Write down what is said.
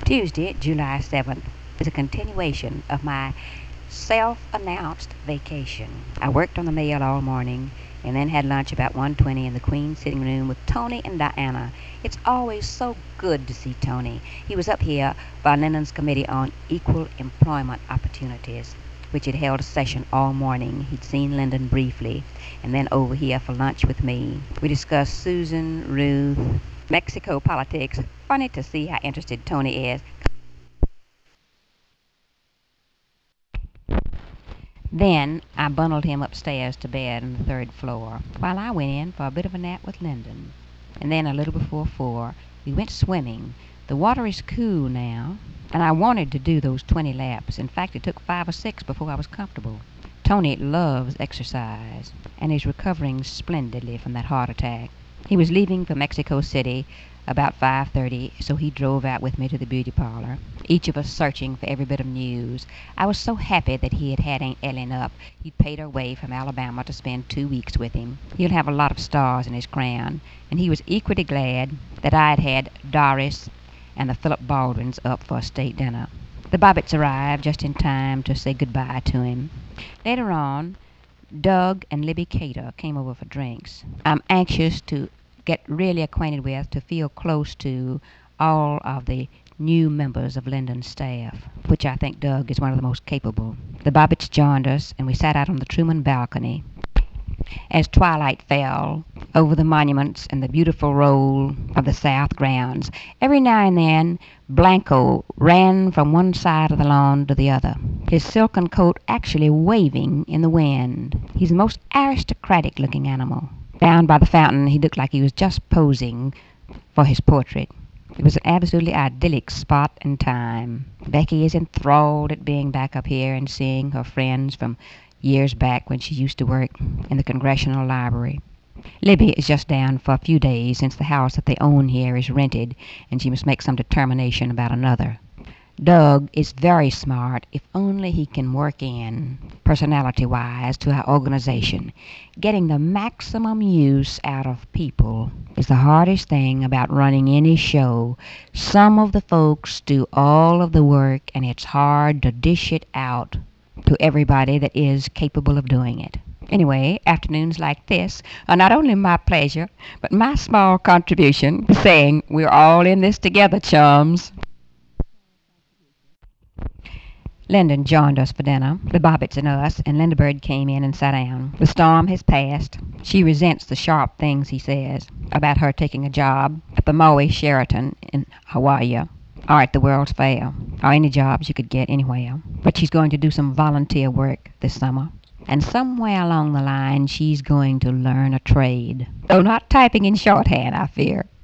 Tuesday, July 7th, is a continuation of my self-announced vacation. I worked on the mail all morning and then had lunch about 1:20 in the Queen's sitting room with Tony and Diana. It's always so good to see Tony. He was up here by Lennon's Committee on Equal Employment Opportunities, which had held a session all morning. He'd seen Lyndon briefly and then over here for lunch with me. We discussed Susan, Ruth, Mexico politics. Funny to see how interested Tony is. Then I bundled him upstairs to bed on the third floor, while I went in for a bit of a nap with Lyndon. And then a little before 4, we went swimming. The water is cool now, and I wanted to do those 20 laps. In fact, it took 5 or 6 before I was comfortable. Tony loves exercise, and is recovering splendidly from that heart attack. He was leaving for Mexico City about 5:30, so he drove out with me to the beauty parlor, each of us searching for every bit of news. I was so happy that he had had Aunt Ellen up. He'd paid her way from Alabama to spend 2 weeks with him. He'll have a lot of stars in his crown, and he was equally glad that I had had Doris and the Philip Baldwins up for a state dinner. The Bobbitts arrived just in time to say goodbye to him. Later on, Doug and Libby Cater came over for drinks. I'm anxious to get really acquainted with, to feel close to all of the new members of Lyndon's staff, which I think Doug is one of the most capable. The Bobbitts joined us, and we sat out on the Truman balcony as twilight fell over the monuments and the beautiful roll of the South grounds. Every now and then, Blanco ran from one side of the lawn to the other, his silken coat actually waving in the wind. He's the most aristocratic-looking animal. Down by the fountain, he looked like he was just posing for his portrait. It was an absolutely idyllic spot and time. Becky is enthralled at being back up here and seeing her friends from years back when she used to work in the Congressional Library. Libby is just down for a few days since the house that they own here is rented, and she must make some determination about another. Doug is very smart if only he can work in, personality-wise, to our organization. Getting the maximum use out of people is the hardest thing about running any show. Some of the folks do all of the work, and it's hard to dish it out to everybody that is capable of doing it. Anyway, afternoons like this are not only my pleasure, but my small contribution to saying we're all in this together, chums. Lyndon joined us for dinner, the Bobbitts and us, and Linda Bird came in and sat down. The storm has passed. She resents the sharp things he says about her taking a job at the Maui Sheraton in Hawaii, or at the World's Fair, or any jobs you could get anywhere. But she's going to do some volunteer work this summer. And somewhere along the line, she's going to learn a trade. Though not typing in shorthand, I fear.